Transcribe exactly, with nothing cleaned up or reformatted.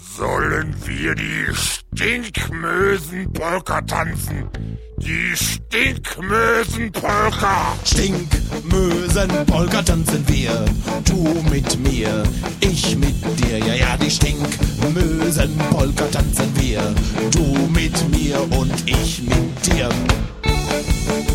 Sollen wir die Stinkmösen-Polka tanzen? Die Stinkmösen-Polka! Stinkmösen-Polka tanzen wir, du mit mir, ich mit dir, ja, ja, die Stinkmösen-Polka tanzen wir, du mit mir und ich mit dir.